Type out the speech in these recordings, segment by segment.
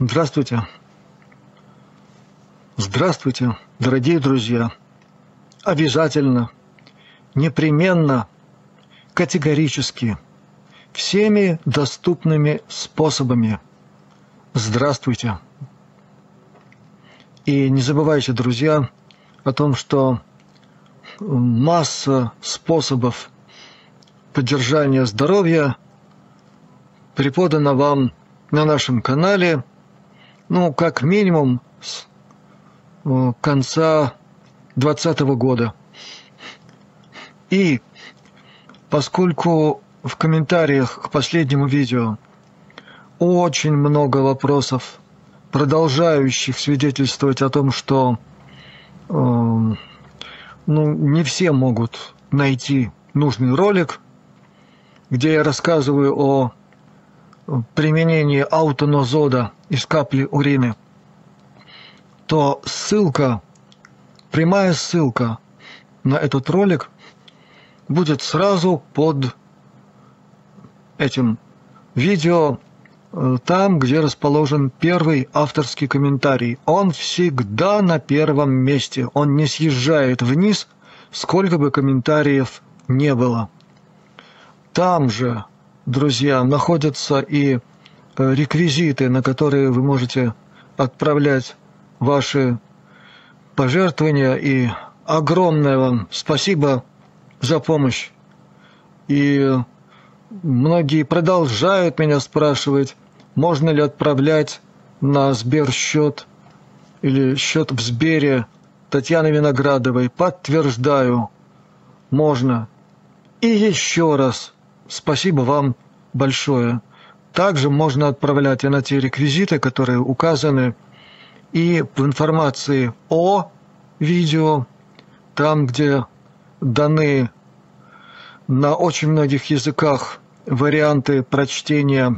Здравствуйте. Здравствуйте, дорогие друзья. Обязательно, непременно, категорически, всеми доступными способами. Здравствуйте. И не забывайте, друзья, о том, что масса способов поддержания здоровья преподана вам на нашем канале, ну, как минимум, с конца 2020 года. И поскольку в комментариях к последнему видео очень много вопросов, продолжающих свидетельствовать о том, что не все могут найти нужный ролик, где я рассказываю о применении аутонозода из капли урины, то прямая ссылка на этот ролик будет сразу под этим видео, там, где расположен первый авторский комментарий. Он всегда на первом месте, он не съезжает вниз, сколько бы комментариев не было. Там же, друзья, находятся и реквизиты, на которые вы можете отправлять ваши пожертвования, и огромное вам спасибо за помощь. И многие продолжают меня спрашивать, можно ли отправлять на Сберсчет или счет в Сбере Татьяны Виноградовой. Подтверждаю, можно. И еще раз спасибо вам большое. Также можно отправлять и на те реквизиты, которые указаны и в информации о видео, там, где даны на очень многих языках варианты прочтения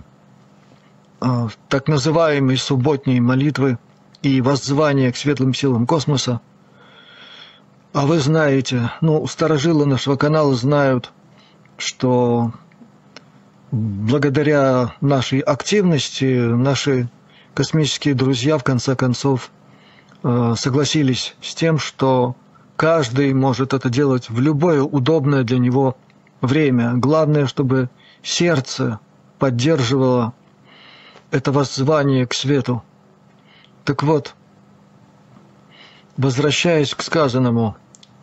так называемой субботней молитвы и воззвания к светлым силам космоса. А вы знаете, старожилы нашего канала знают, что благодаря нашей активности наши космические друзья в конце концов согласились с тем, что каждый может это делать в любое удобное для него время. Главное, чтобы сердце поддерживало это воззвание к свету. Так вот, возвращаясь к сказанному,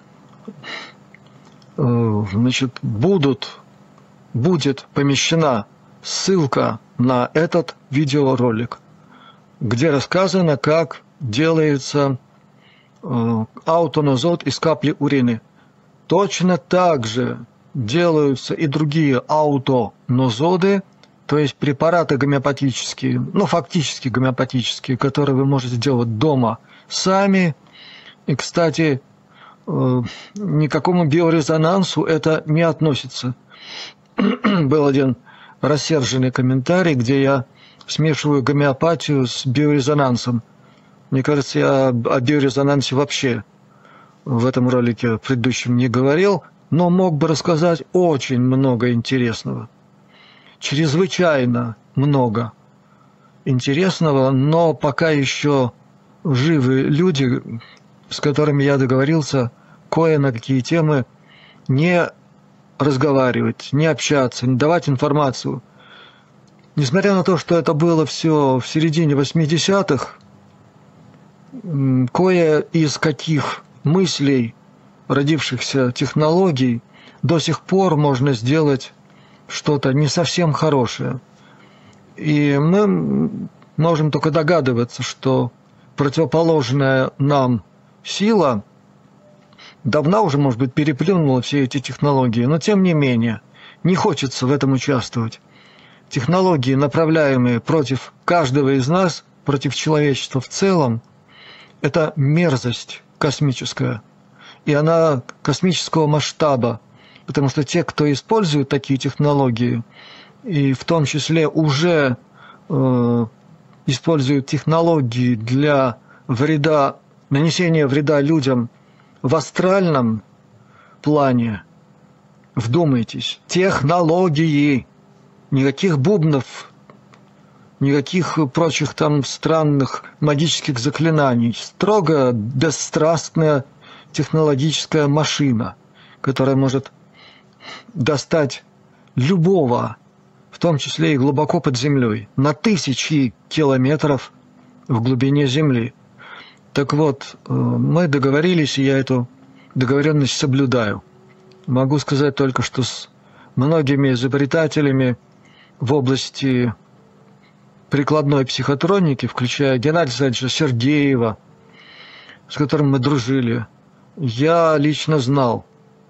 будет помещена ссылка на этот видеоролик, где рассказано, как делается аутонозод из капли урины. Точно так же делаются и другие аутонозоды, то есть препараты гомеопатические, фактически гомеопатические, которые вы можете делать дома сами. И, кстати, никакому биорезонансу это не относится. Был один рассерженный комментарий, где я смешиваю гомеопатию с биорезонансом. Мне кажется, я о биорезонансе вообще в этом ролике предыдущем не говорил, но мог бы рассказать очень много интересного. Чрезвычайно много интересного, но пока еще живы люди, с которыми я договорился кое на какие темы не разговаривать, не общаться, не давать информацию. Несмотря на то, что это было все в середине 80-х, кое из каких мыслей, родившихся технологий, до сих пор можно сделать что-то не совсем хорошее. И мы можем только догадываться, что противоположная нам сила давно уже, может быть, переплюнула все эти технологии, но тем не менее не хочется в этом участвовать. Технологии, направляемые против каждого из нас, против человечества в целом, это мерзость космическая, и она космического масштаба, потому что те, кто использует такие технологии, и в том числе уже используют технологии для нанесения вреда людям в астральном плане, вдумайтесь, технологии, никаких бубнов никаких прочих там странных магических заклинаний. Строго бесстрастная технологическая машина, которая может достать любого, в том числе и глубоко под землей, на тысячи километров в глубине Земли. Так вот, мы договорились, и я эту договоренность соблюдаю. Могу сказать только, что с многими изобретателями в области прикладной психотроники, включая Геннадия Александровича Сергеева, с которым мы дружили, я лично знал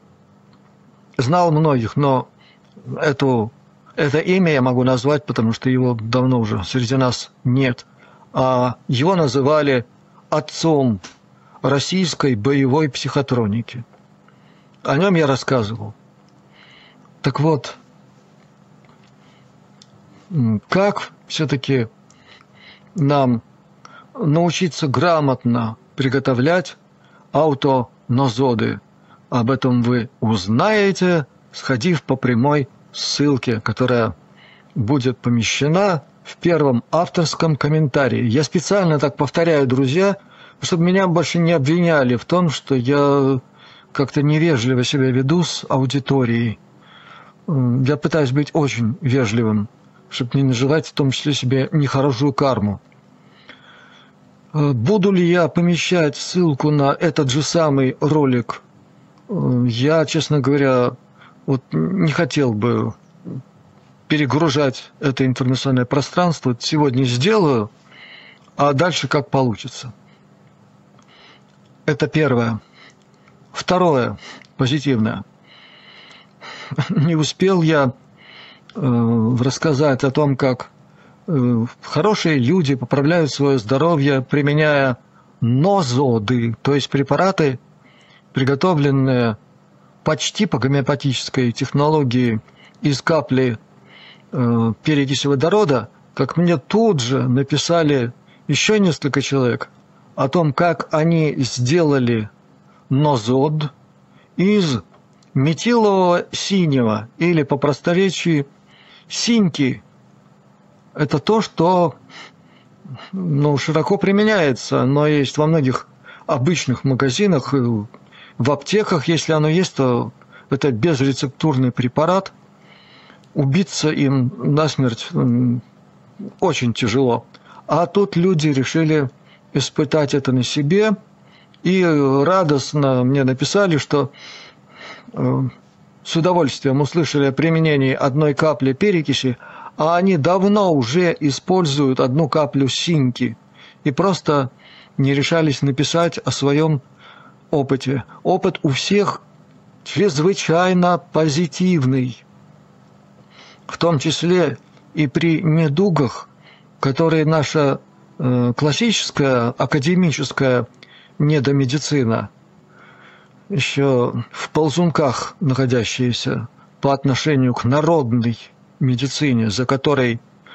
многих, но это имя я могу назвать, потому что его давно уже среди нас нет. А его называли отцом российской боевой психотроники. О нем я рассказывал. Так вот, как все-таки нам научиться грамотно приготовлять аутонозоды? Об этом вы узнаете, сходив по прямой ссылке, которая будет помещена в первом авторском комментарии. Я специально так повторяю, друзья, чтобы меня больше не обвиняли в том, что я как-то невежливо себя веду с аудиторией. Я пытаюсь быть очень вежливым, чтобы не наживать в том числе себе нехорошую карму. Буду ли я помещать ссылку на этот же самый ролик? Я, честно говоря, вот не хотел бы перегружать это информационное пространство. Сегодня сделаю, а дальше как получится. Это первое. Второе, позитивное. Не успел я рассказать о том, как хорошие люди поправляют свое здоровье, применяя нозоды, то есть препараты, приготовленные почти по гомеопатической технологии из капли перекиси водорода, как мне тут же написали еще несколько человек о том, как они сделали нозод из метилового синего, или по просторечию синьки. Это то, что широко применяется, но есть во многих обычных магазинах, в аптеках, если оно есть, то это безрецептурный препарат. Убиться им насмерть очень тяжело. А тут люди решили испытать это на себе, и радостно мне написали, что с удовольствием услышали о применении одной капли перекиси, а они давно уже используют одну каплю синьки и просто не решались написать о своем опыте. Опыт у всех чрезвычайно позитивный, в том числе и при недугах, которые наша классическая, академическая недомедицина, еще в ползунках находящаяся по отношению к народной медицине, за которой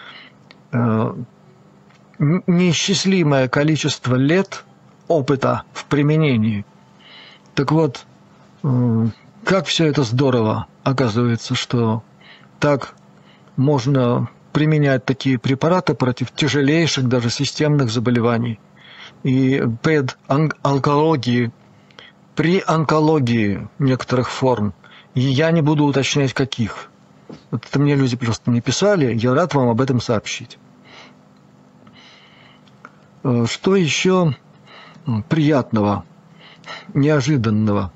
неисчислимое количество лет опыта в применении. Так вот, как все это здорово, оказывается, что так можно применять такие препараты против тяжелейших даже системных заболеваний и предонкологии, при онкологии некоторых форм. И я не буду уточнять, каких. Вот это мне люди просто не писали, я рад вам об этом сообщить. Что еще приятного, неожиданного?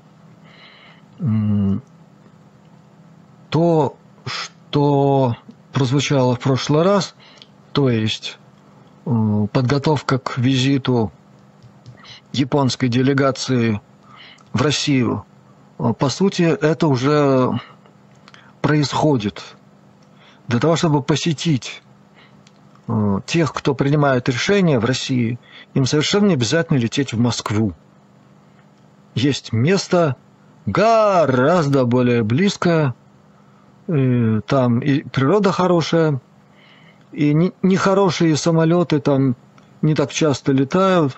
То, что прозвучало в прошлый раз, то есть подготовка к визиту японской делегации в Россию, по сути, это уже происходит. Для того, чтобы посетить тех, кто принимает решения в России, им совершенно не обязательно лететь в Москву. Есть место гораздо более близкое, там и природа хорошая, и нехорошие самолеты там не так часто летают.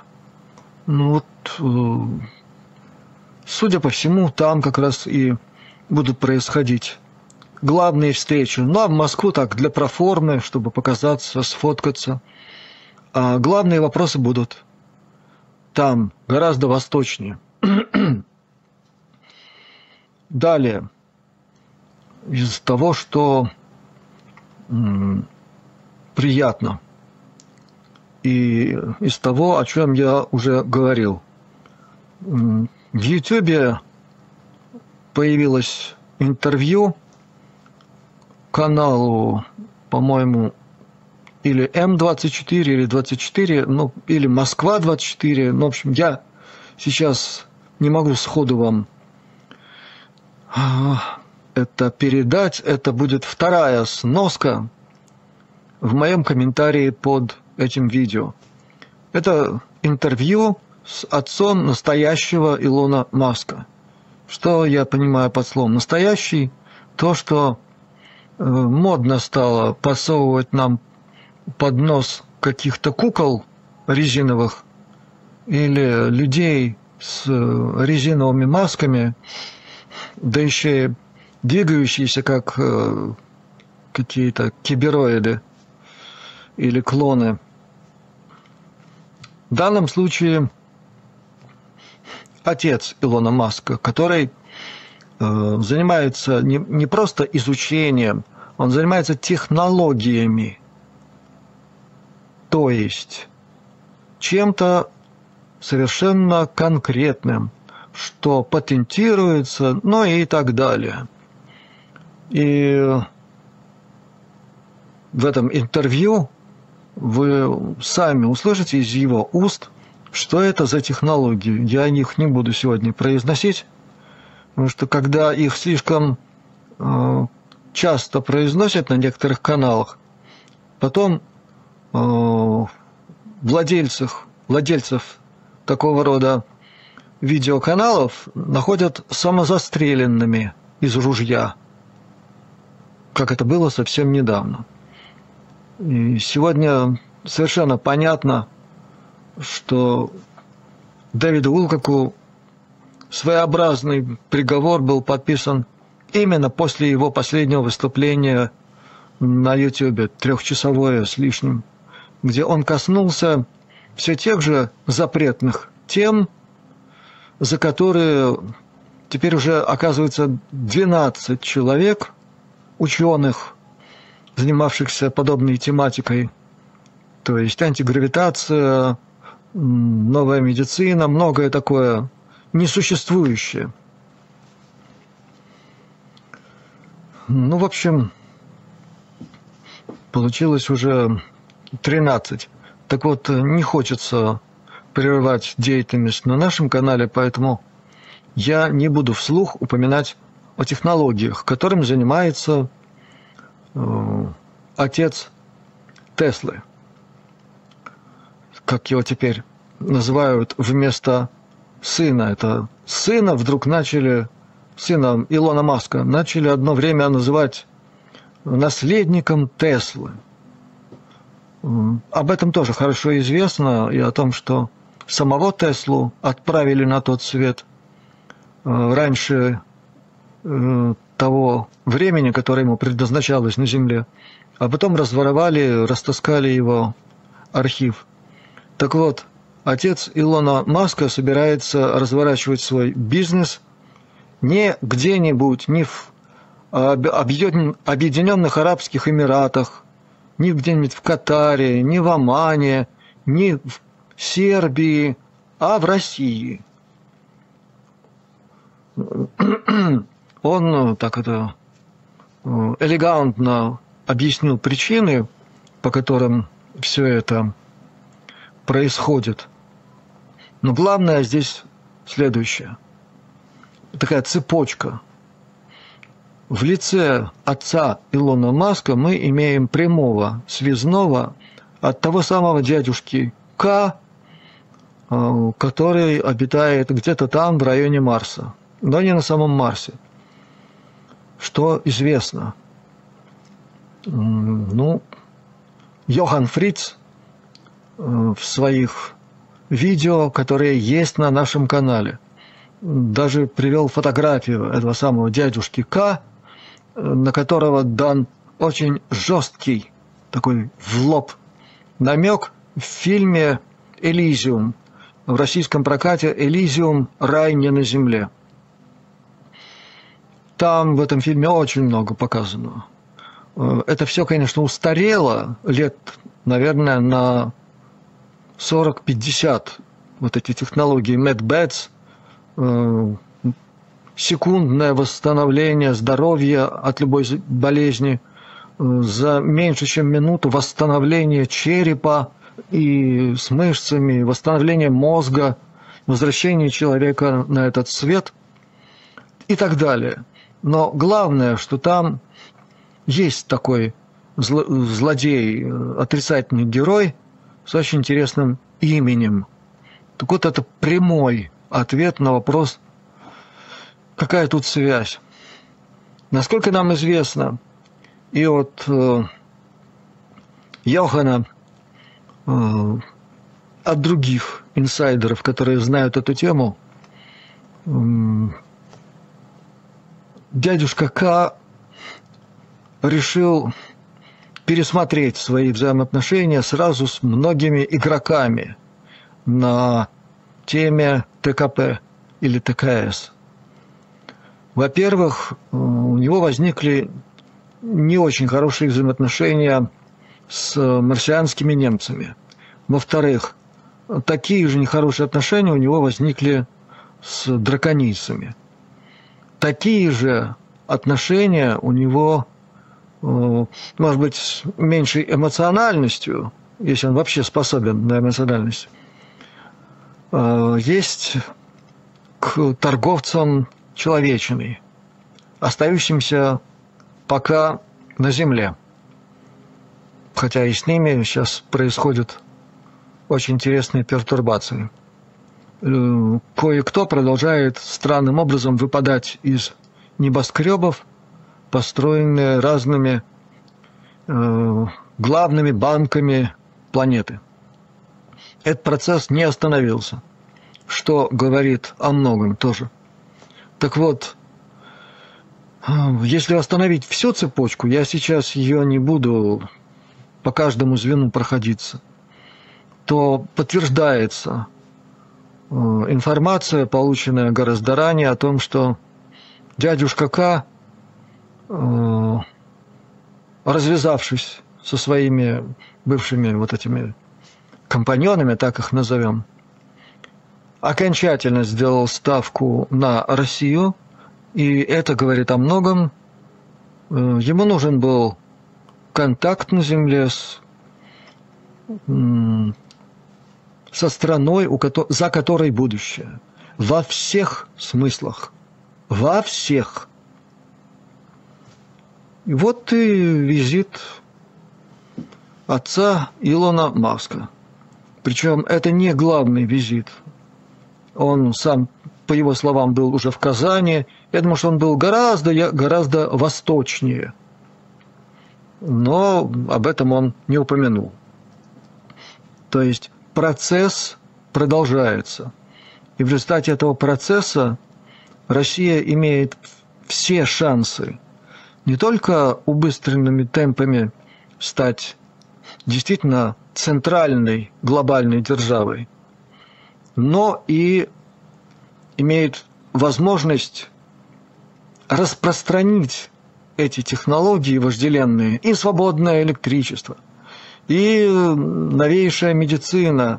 Судя по всему, там как раз и будут происходить главные встречи. Ну, а в Москву так, для проформы, чтобы показаться, сфоткаться. А главные вопросы будут там, гораздо восточнее. Далее, из того, что приятно, и из того, о чем я уже говорил. В YouTube появилось интервью каналу, по-моему, или М24, или 24, ну, или Москва-24. Ну, в общем, я сейчас не могу сходу вам это передать. Это будет вторая сноска в моем комментарии под этим видео. Это интервью с отцом настоящего Илона Маска. Что я понимаю под словом «настоящий»? То, что модно стало подсовывать нам под нос каких-то кукол резиновых или людей с резиновыми масками, да еще и двигающиеся как какие-то кибероиды или клоны. В данном случае отец Илона Маска, который занимается не просто изучением, он занимается технологиями, то есть чем-то совершенно конкретным, что патентируется, ну и так далее. И в этом интервью вы сами услышите из его уст, что это за технологии. Я о них не буду сегодня произносить, потому что когда их слишком часто произносят на некоторых каналах, потом владельцев такого рода видеоканалов находят самозастреленными из ружья, как это было совсем недавно. И сегодня совершенно понятно, что Дэвиду Уилкоку своеобразный приговор был подписан именно после его последнего выступления на YouTube, 3-часовое с лишним, где он коснулся все тех же запретных тем, за которые теперь уже оказывается 12 человек, ученых, занимавшихся подобной тематикой, то есть антигравитация, новая медицина, многое такое несуществующее. Ну, в общем, получилось уже 13. Так вот, не хочется прерывать деятельность на нашем канале, поэтому я не буду вслух упоминать о технологиях, которым занимается отец Теслы, как его теперь называют вместо сына. Это сына вдруг начали, сына Илона Маска, начали одно время называть наследником Теслы. Об этом тоже хорошо известно, и о том, что самого Теслу отправили на тот свет раньше того времени, которое ему предназначалось на Земле, а потом разворовали, растаскали его архив. Так вот, отец Илона Маска собирается разворачивать свой бизнес не где-нибудь, не в Объединенных Арабских Эмиратах, не где-нибудь в Катаре, не в Омане, не в Сербии, а в России. Он так это элегантно объяснил причины, по которым все это происходит. Но главное здесь следующее. Такая цепочка. В лице отца Илона Маска мы имеем прямого связного от того самого дядюшки К, который обитает где-то там, в районе Марса, но не на самом Марсе. Что известно? Ну, Йохан Фриц в своих видео, которые есть на нашем канале, даже привел фотографию этого самого дядюшки К на которого дан очень жесткий, такой в лоб намек в фильме «Элизиум». В российском прокате «Элизиум. Рай не на земле». Там в этом фильме очень много показано. Это все, конечно, устарело лет, наверное, на 40-50. Вот эти технологии MedBeds, секундное восстановление здоровья от любой болезни, за меньше чем минуту восстановление черепа и с мышцами, восстановление мозга, возвращение человека на этот свет и так далее. Но главное, что там есть такой злодей, отрицательный герой с очень интересным именем. Так вот, это прямой ответ на вопрос, какая тут связь. Насколько нам известно, и от Йохана, от других инсайдеров, которые знают эту тему, дядюшка К решил пересмотреть свои взаимоотношения сразу с многими игроками на теме ТКП или ТКС. Во-первых, у него возникли не очень хорошие взаимоотношения с марсианскими немцами. Во-вторых, такие же нехорошие отношения у него возникли с драконийцами. Такие же отношения у него, может быть, с меньшей эмоциональностью, если он вообще способен на эмоциональность, есть к торговцам человечиной, остающимся пока на земле. Хотя и с ними сейчас происходят очень интересные пертурбации. Кое-кто продолжает странным образом выпадать из небоскребов, построенные разными главными банками планеты. Этот процесс не остановился, что говорит о многом тоже. Так вот, если остановить всю цепочку, я сейчас ее не буду по каждому звену проходиться, то подтверждается информация, полученная гораздо ранее, о том, что дядюшка К, развязавшись со своими бывшими вот этими компаньонами, так их назовем, окончательно сделал ставку на Россию, и это говорит о многом. Ему нужен был контакт на земле со страной, за которой будущее. Во всех смыслах. Во всех. И вот и визит отца Илона Маска. Причем это не главный визит. Он сам, по его словам, был уже в Казани. Я думаю, что он был гораздо восточнее. Но об этом он не упомянул. То есть процесс продолжается. И в результате этого процесса Россия имеет все шансы не только убыстренными темпами стать действительно центральной глобальной державой, но и имеет возможность распространить эти технологии вожделенные, и свободное электричество, и новейшая медицина,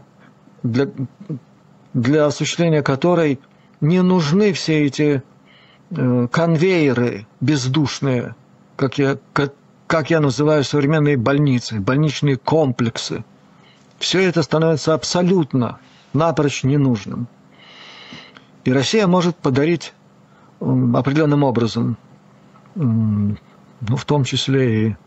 для осуществления которой не нужны все эти конвейеры бездушные, как я называю современные больницы, больничные комплексы. Все это становится абсолютно напрочь ненужным. И Россия может подарить определенным образом, в том числе и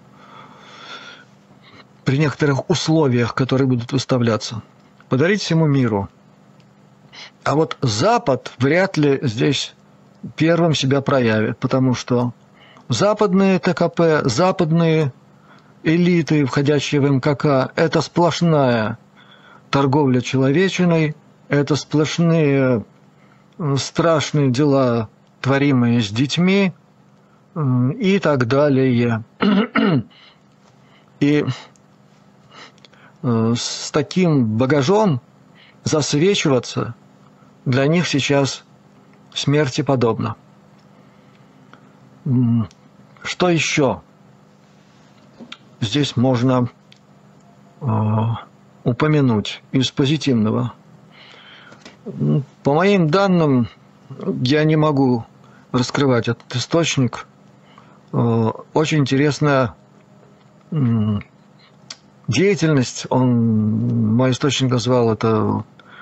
при некоторых условиях, которые будут выставляться, подарить всему миру. А вот Запад вряд ли здесь первым себя проявит, потому что западные ТКП, западные элиты, входящие в МКК, это сплошная торговля человечиной, это сплошные страшные дела, творимые с детьми, и так далее. И с таким багажом засвечиваться для них сейчас смерти подобно. Что еще здесь можно упомянуть из позитивного? По моим данным, я не могу раскрывать этот источник. Очень интересная деятельность, мой источник назвал это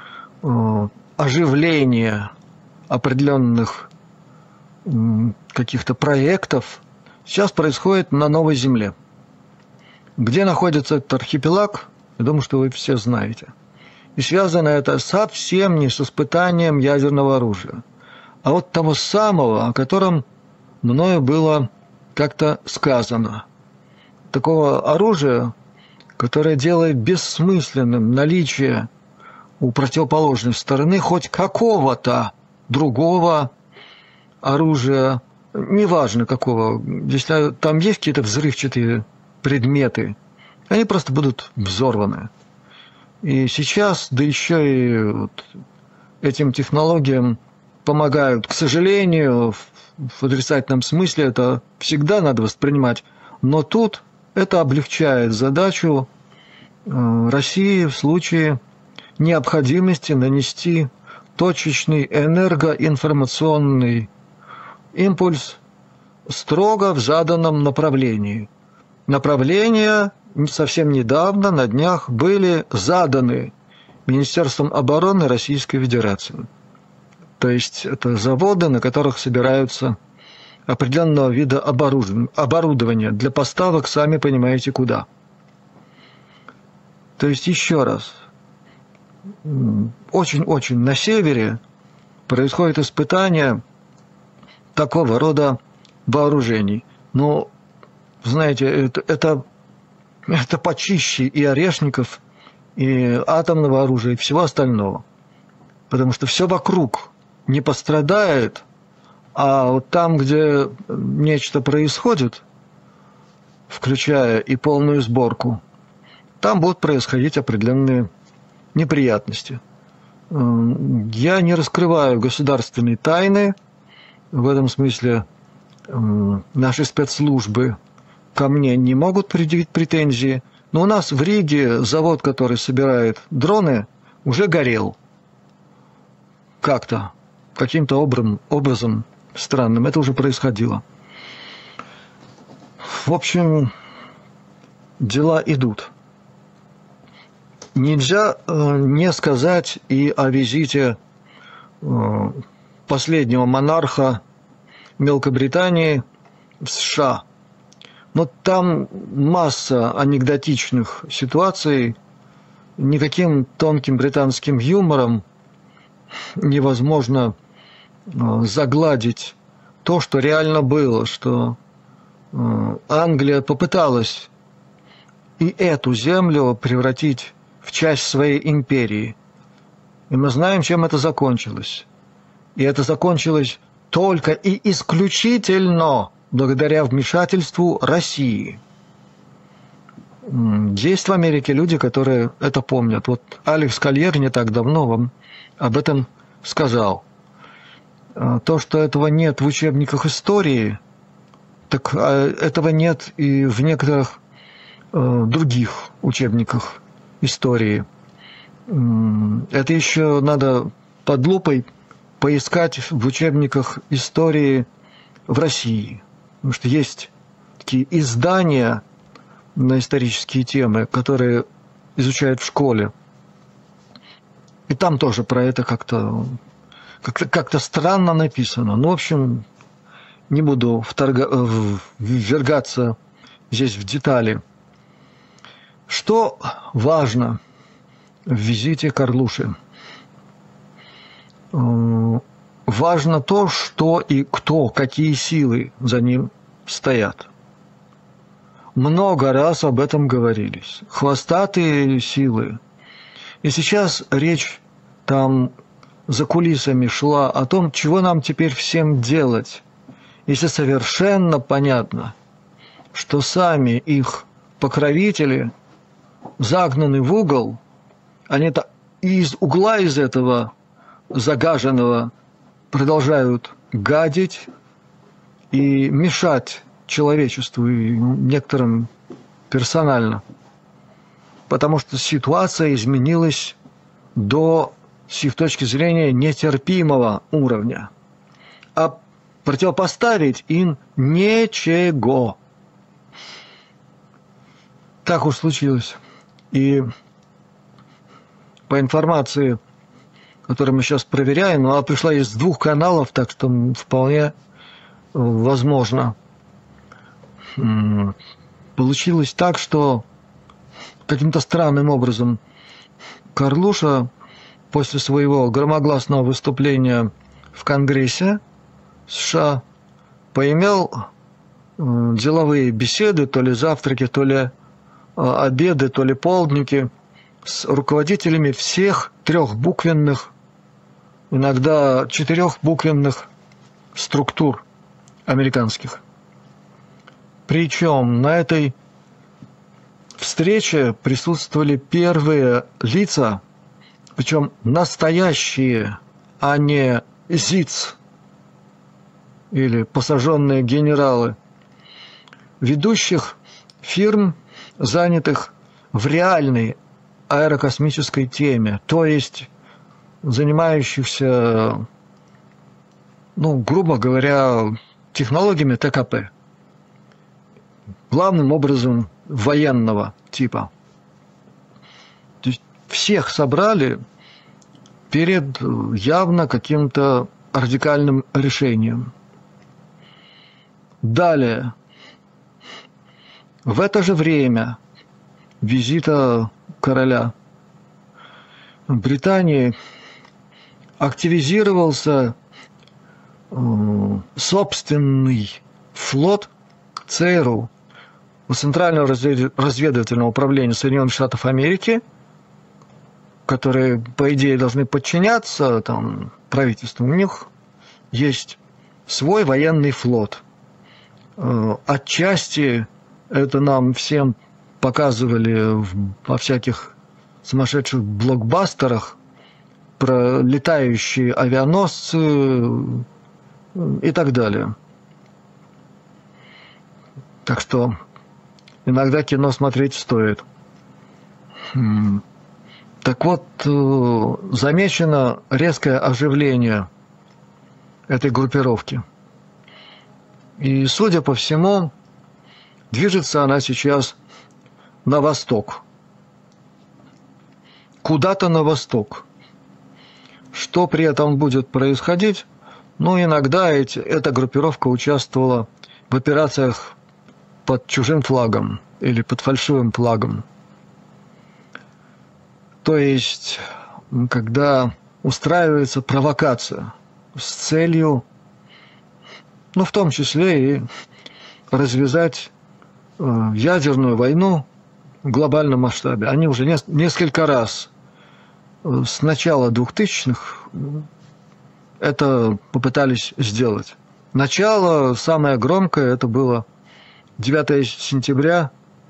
оживление определенных каких-то проектов, сейчас происходит на Новой Земле. Где находится этот архипелаг, я думаю, что вы все знаете. И связано это совсем не с испытанием ядерного оружия, а вот того самого, о котором мною было как-то сказано. Такого оружия, которое делает бессмысленным наличие у противоположной стороны хоть какого-то другого оружия, неважно какого, если там есть какие-то взрывчатые предметы, они просто будут взорваны. И сейчас, да еще и вот этим технологиям помогают, к сожалению, в отрицательном смысле это всегда надо воспринимать, но тут это облегчает задачу России в случае необходимости нанести точечный энергоинформационный импульс строго в заданном направлении. Направления совсем недавно, на днях, были заданы Министерством обороны Российской Федерации. То есть это заводы, на которых собираются определенного вида оборудования для поставок, сами понимаете, куда. То есть еще раз, очень-очень на севере происходит испытание такого рода вооружений. Но, знаете, это почище и орешников, и атомного оружия, и всего остального. Потому что все вокруг не пострадает, а вот там, где нечто происходит, включая и полную сборку, там будут происходить определенные неприятности. Я не раскрываю государственные тайны, в этом смысле наши спецслужбы ко мне не могут предъявить претензии, но у нас в Риге завод, который собирает дроны, уже горел. Каким-то образом странным. Это уже происходило. В общем, дела идут. Нельзя не сказать и о визите последнего монарха Мелкобритании в США. Но там масса анекдотичных ситуаций, никаким тонким британским юмором невозможно загладить то, что реально было, что Англия попыталась и эту землю превратить в часть своей империи. И мы знаем, чем это закончилось. И это закончилось только и исключительно благодаря вмешательству России. Есть в Америке люди, которые это помнят. Вот Алекс Кольер не так давно вам об этом сказал. То, что этого нет в учебниках истории, так этого нет и в некоторых других учебниках истории. Это еще надо под лупой поискать в учебниках истории в России. Потому что есть такие издания на исторические темы, которые изучают в школе. И там тоже про это как-то странно написано. Ну, в общем, не буду ввергаться здесь в детали. Что важно в визите Карлуши? Важно то, что и кто, какие силы за ним стоят. Много раз об этом говорились. Хвостатые силы. И сейчас речь там за кулисами шла о том, чего нам теперь всем делать. если совершенно понятно, что сами их покровители загнаны в угол, они из угла из этого загаженного продолжают гадить и мешать человечеству и некоторым персонально. Потому что ситуация изменилась до, с их точки зрения, нетерпимого уровня. А противопоставить им ничего. Так уж случилось. И по информации, которую мы сейчас проверяем, она пришла из 2 каналов, так что вполне возможно. Получилось так, что каким-то странным образом Карлуша после своего громогласного выступления в Конгрессе США поимел деловые беседы, то ли завтраки, то ли обеды, то ли полдники с руководителями всех 3-буквенных, иногда 4-буквенных структур американских. Причем на этой встрече присутствовали первые лица, причем настоящие, а не ЗИЦ или посаженные генералы, ведущих фирм, занятых в реальной аэрокосмической теме, то есть занимающихся, грубо говоря, технологиями ТКП, главным образом военного типа. То есть всех собрали перед явно каким-то радикальным решением. Далее, в это же время визита короля Британии активизировался собственный флот ЦРУ, Центрального разведывательного управления Соединенных Штатов Америки, которые, по идее, должны подчиняться правительству. У них есть свой военный флот. Отчасти это нам всем показывали во всяких сумасшедших блокбастерах про летающие авианосцы и так далее. Так что иногда кино смотреть стоит. Так вот, замечено резкое оживление этой группировки. И, судя по всему, движется она сейчас на восток. Куда-то на восток. Что при этом будет происходить? Иногда эта группировка участвовала в операциях под чужим флагом или под фальшивым флагом. То есть, когда устраивается провокация с целью, в том числе и развязать ядерную войну в глобальном масштабе. Они уже несколько раз с начала 2000-х это попытались сделать. Начало самое громкое это было 11 сентября,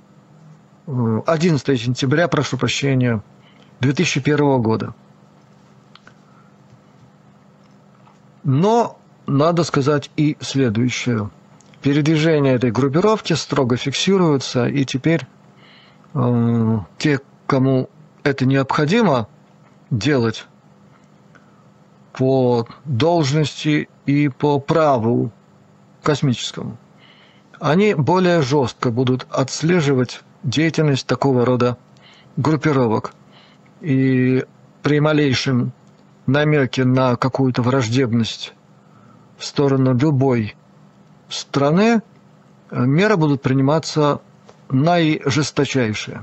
2001 года. Но надо сказать и следующее. Передвижения этой группировки строго фиксируются, и теперь те, кому это необходимо делать по должности и по праву космическому, они более жестко будут отслеживать деятельность такого рода группировок. И при малейшем намеке на какую-то враждебность в сторону любой страны меры будут приниматься наижесточайшие.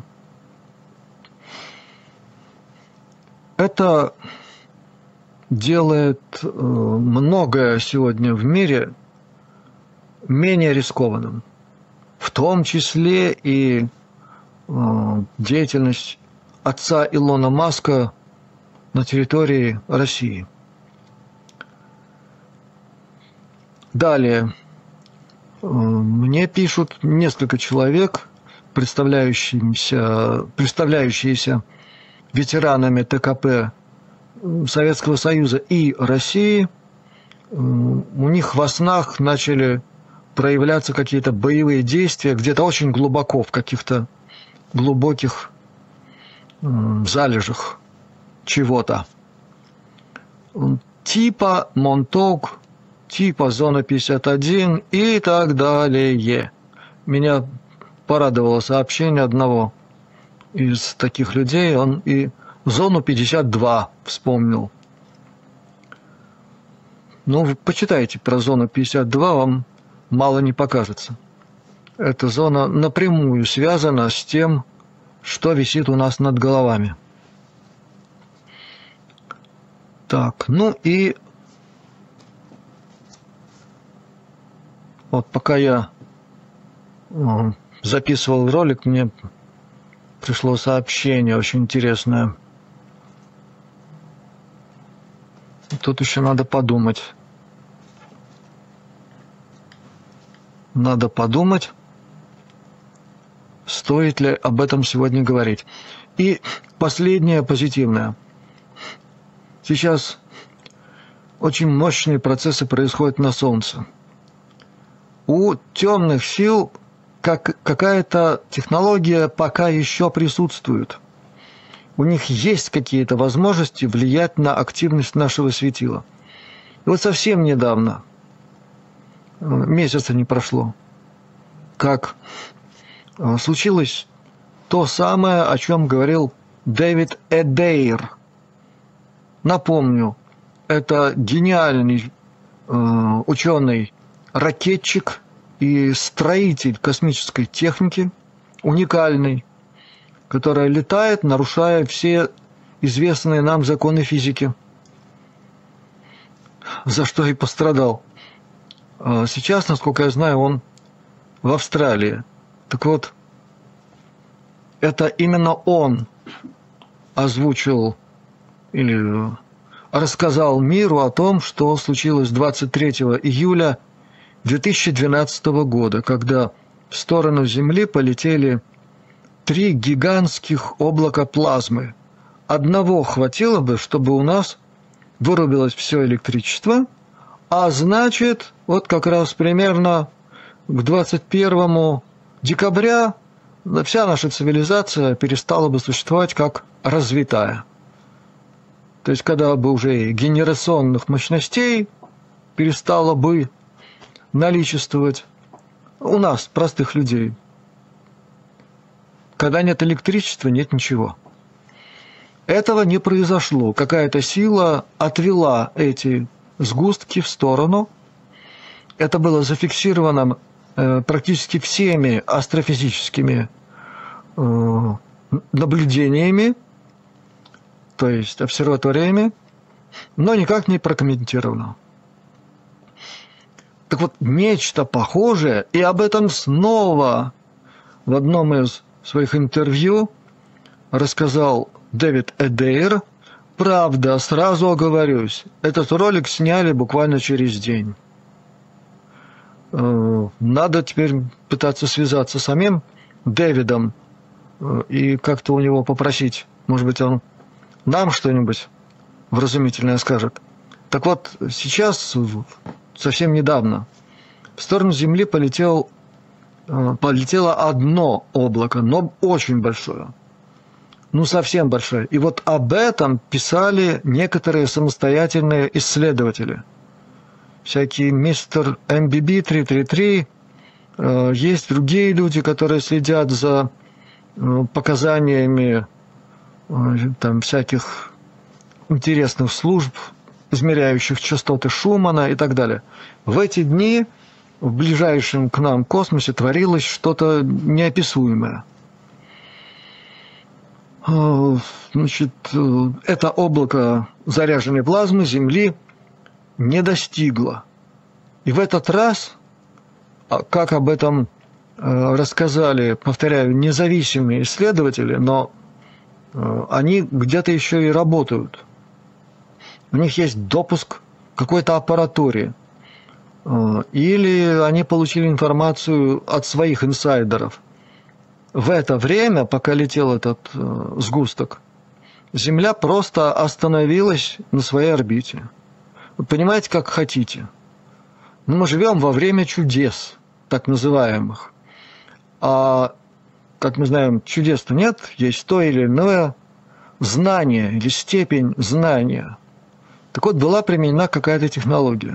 Это делает многое сегодня в мире менее рискованным, в том числе и деятельность отца Илона Маска на территории России. Далее, Мне пишут несколько человек, представляющиеся ветеранами ТКП Советского Союза и России. У них во снах начали проявляться какие-то боевые действия, где-то очень глубоко, в каких-то глубоких залежах чего-то. Типа Монтог, типа Зона 51 и так далее. Меня порадовало сообщение одного из таких людей. Он и Зону 52 вспомнил. Ну, вы почитайте про Зону 52, вам мало не покажется. Эта зона напрямую связана с тем, что висит у нас над головами. Так, ну и вот пока я записывал ролик, мне пришло сообщение очень интересное. Тут еще надо подумать. Надо подумать, стоит ли об этом сегодня говорить. И последнее позитивное. Сейчас очень мощные процессы происходят на Солнце. У темных сил какая-то технология пока еще присутствует. У них есть какие-то возможности влиять на активность нашего светила. И вот совсем недавно, месяца не прошло, как случилось то самое, о чем говорил Дэвид Эдейр. Напомню, это гениальный ученый-ракетчик и строитель космической техники, уникальный, которая летает, нарушая все известные нам законы физики, за что и пострадал. Сейчас, насколько я знаю, он в Австралии. Так вот, это именно он озвучил или рассказал миру о том, что случилось 23 июля 2012 года, когда в сторону Земли полетели 3 гигантских облака плазмы. Одного хватило бы, чтобы у нас вырубилось все электричество, а значит, вот как раз примерно к 21 декабря вся наша цивилизация перестала бы существовать как развитая. То есть, когда бы уже генерационных мощностей перестало бы наличествовать у нас, простых людей. Когда нет электричества, нет ничего. Этого не произошло. Какая-то сила отвела эти сгустки в сторону. Это было зафиксировано практически всеми астрофизическими наблюдениями, то есть обсерваториями, но никак не прокомментировано. Так вот, нечто похожее, и об этом снова в одном из своих интервью рассказал Дэвид Эдейр. Правда, сразу оговорюсь, этот ролик сняли буквально через день. Надо теперь пытаться связаться с самим Дэвидом и как-то у него попросить, может быть, он нам что-нибудь вразумительное скажет. Так вот, сейчас, совсем недавно, в сторону Земли полетело одно облако, но очень большое. Ну, совсем большое. И вот об этом писали некоторые самостоятельные исследователи. Всякий мистер MBB 333, есть другие люди, которые следят за показаниями там всяких интересных служб, измеряющих частоты Шумана и так далее. В эти дни в ближайшем к нам космосе творилось что-то неописуемое. Значит, это облако заряженной плазмы Земли не достигло. И в этот раз, как об этом рассказали, повторяю, независимые исследователи, но они где-то еще и работают. У них есть допуск к какой-то аппаратуре. или они получили информацию от своих инсайдеров. В это время, пока летел этот сгусток, Земля просто остановилась на своей орбите. Вы понимаете, как хотите. Но мы живем во время чудес, так называемых. А, как мы знаем, чудес-то нет, есть то или иное знание или степень знания. Так вот, была применена какая-то технология.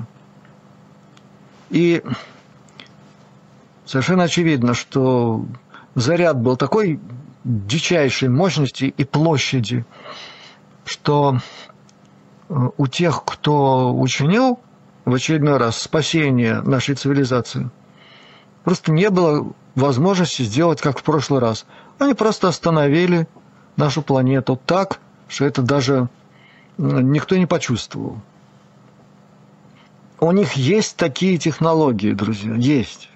И совершенно очевидно, что заряд был такой дичайшей мощности и площади, что у тех, кто учинил в очередной раз спасение нашей цивилизации, просто не было возможности сделать, как в прошлый раз. Они просто остановили нашу планету так, что это даже никто не почувствовал. У них есть такие технологии, друзья, есть.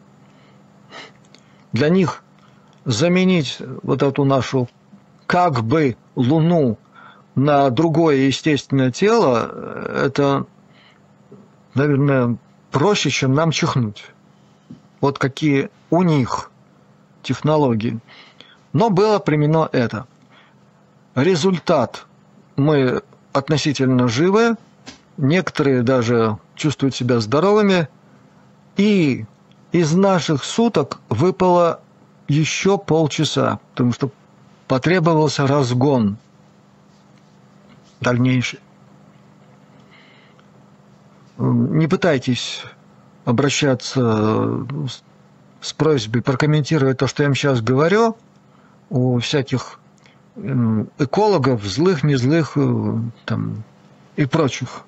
Для них заменить вот эту нашу как бы Луну на другое естественное тело, это, наверное, проще, чем нам чихнуть. Вот какие у них технологии. Но было применено это. Результат. Мы относительно живы, некоторые даже чувствуют себя здоровыми, и из наших суток выпало еще полчаса, потому что потребовался разгон дальнейший. Не пытайтесь обращаться с просьбой прокомментировать то, что я вам сейчас говорю, у всяких экологов, злых, не злых, там, и прочих.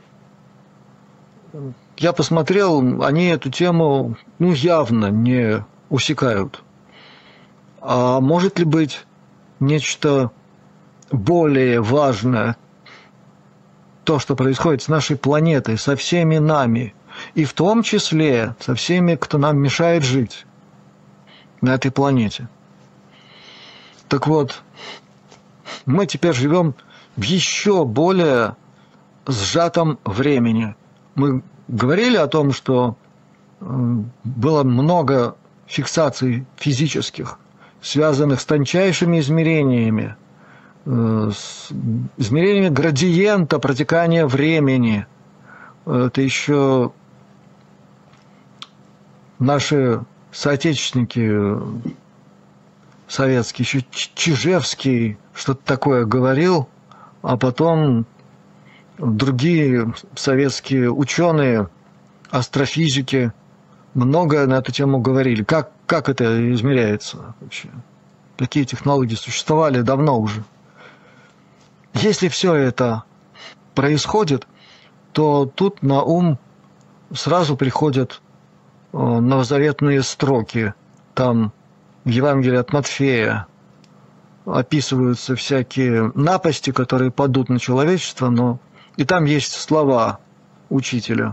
Я посмотрел, они эту тему явно не усекают. А может ли быть нечто более важное, то, что происходит с нашей планетой, со всеми нами, и в том числе со всеми, кто нам мешает жить на этой планете? Так вот, мы теперь живем в еще более сжатом времени. Мы говорили о том, что было много фиксаций физических, связанных с тончайшими измерениями, с измерениями градиента протекания времени. Это еще наши соотечественники советские, еще Чижевский что-то такое говорил, а потом другие советские ученые, астрофизики многое на эту тему говорили. Как это измеряется вообще? Какие технологии существовали давно уже? Если все это происходит, то тут на ум сразу приходят новозаветные строки. Там в Евангелии от Матфея описываются всякие напасти, которые падут на человечество, но и там есть слова учителя.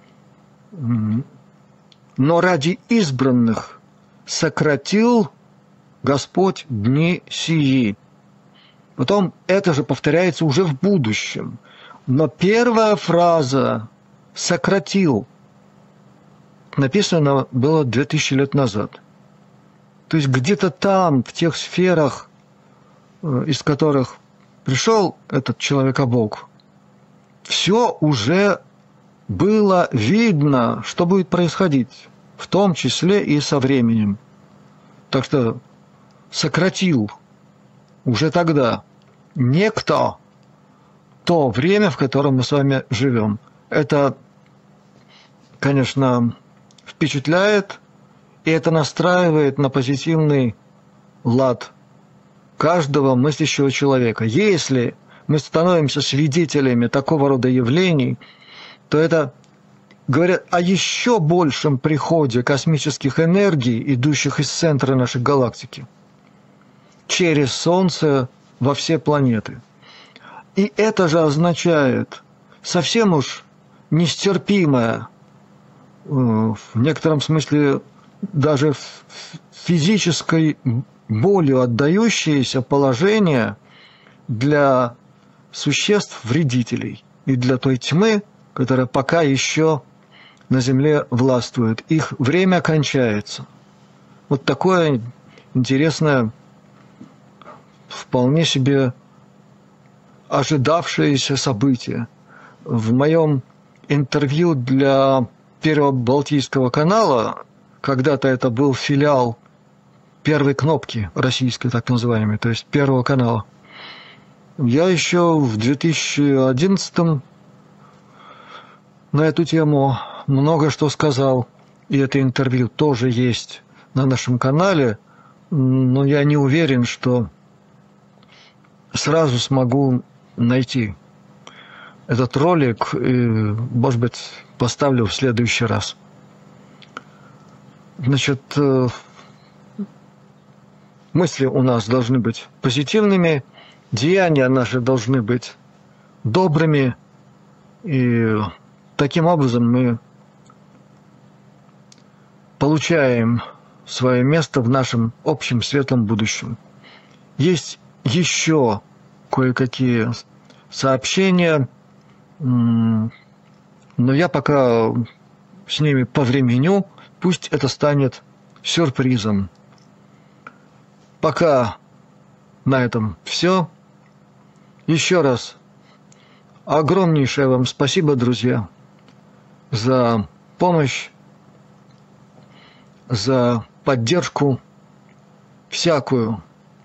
Но ради избранных сократил Господь дни сии. Потом это же повторяется уже в будущем. Но первая фраза «сократил» написано было 2000 лет назад. То есть где-то там, в тех сферах, из которых пришел этот человека-бог, все уже было видно, что будет происходить, в том числе и со временем. Так что сократил уже тогда некто то время, в котором мы с вами живем. Это, конечно, впечатляет, и это настраивает на позитивный лад каждого мыслящего человека. Если мы становимся свидетелями такого рода явлений, то это говорят о еще большем приходе космических энергий, идущих из центра нашей галактики, через Солнце во все планеты. И это же означает совсем уж нестерпимое, в некотором смысле даже физической болью отдающееся положение для существ-вредителей и для той тьмы, которая пока еще на земле властвуют. Их время кончается. Вот такое интересное, вполне себе ожидавшееся событие. В моем интервью для Первого Балтийского канала, когда-то это был филиал Первой кнопки российской, так называемой, то есть Первого канала, я еще в 2011 на эту тему много что сказал, и это интервью тоже есть на нашем канале, но я не уверен, что сразу смогу найти этот ролик, и, может быть, поставлю в следующий раз. Значит, мысли у нас должны быть позитивными, деяния наши должны быть добрыми, и таким образом мы получаем свое место в нашем общем светлом будущем. Есть еще кое-какие сообщения, но я пока с ними повременю, пусть это станет сюрпризом. Пока на этом все. Еще раз огромнейшее вам спасибо, друзья, за помощь, за поддержку всякую.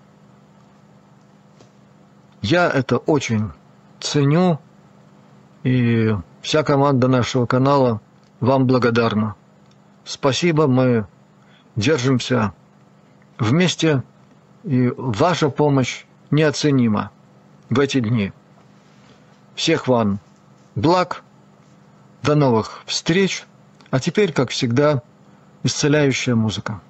Я это очень ценю, и вся команда нашего канала вам благодарна. Спасибо, мы держимся вместе, и ваша помощь неоценима в эти дни. Всех вам благ, до новых встреч, а теперь, как всегда, исцеляющая музыка.